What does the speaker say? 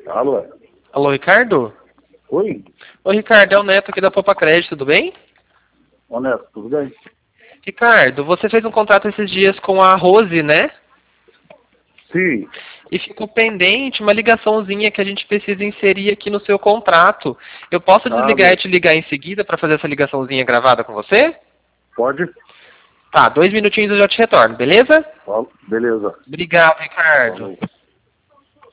Alô? Alô, Ricardo? Oi? Oi, Ricardo, é o Neto aqui da Poupa Crédito, tudo bem? Ô Neto, tudo bem? Ricardo, você fez um contrato esses dias com a Rose, né? Sim. E ficou pendente uma ligaçãozinha que a gente precisa inserir aqui no seu contrato. Eu posso desligar e te ligar em seguida para fazer essa ligaçãozinha gravada com você? Pode? Tá, 2 minutinhos eu já te retorno, beleza? Beleza. Obrigado, Ricardo. Falou.